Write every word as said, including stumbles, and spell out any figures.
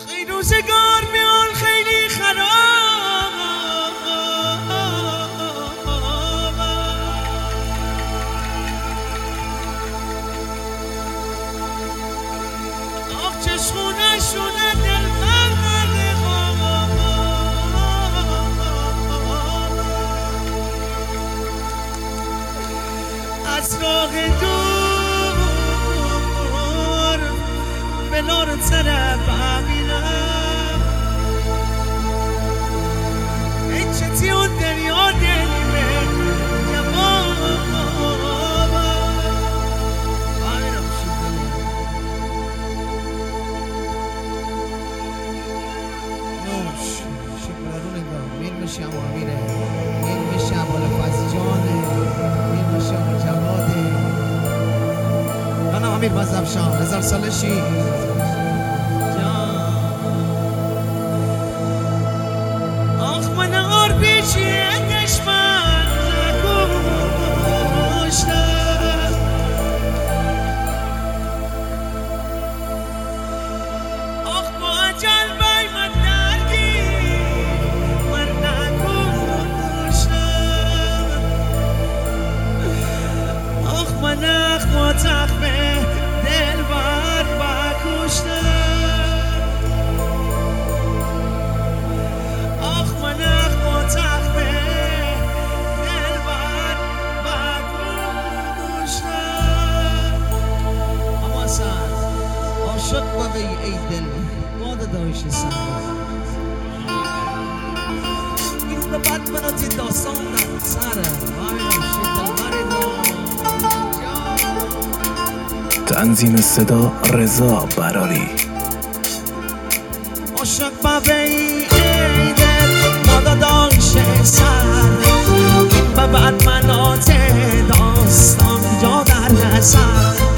خیلی روزگار میان خیلی خراب، آخ چشمونه شونه دل فرمرده خواب، از راه دور به نور طرف ببینم این چتی اون دریا دلیمه جواب ببینم نوش شکل رو نگاه میر میشم و امیره میر میشم بالا فزجانه میر میشم و جواده انا امیر بزرشان هزار سال شیر آخ من آر بیچی دشمن نکشتم، آخ با اجل بای من درگی من نکشتم، آخ من اخ با تخمه دل بر بکشتم، آخ من اخ با تخمه دل بر بکشتم. اما اصلا عاشق بوی ای دل ماد داشت سر این به بعد منو تی داستان در سره تنظیم صدا رضا براری. عاشق بوی ای دل ماد داشت سر این به بعد منو تی داستان جا در نسر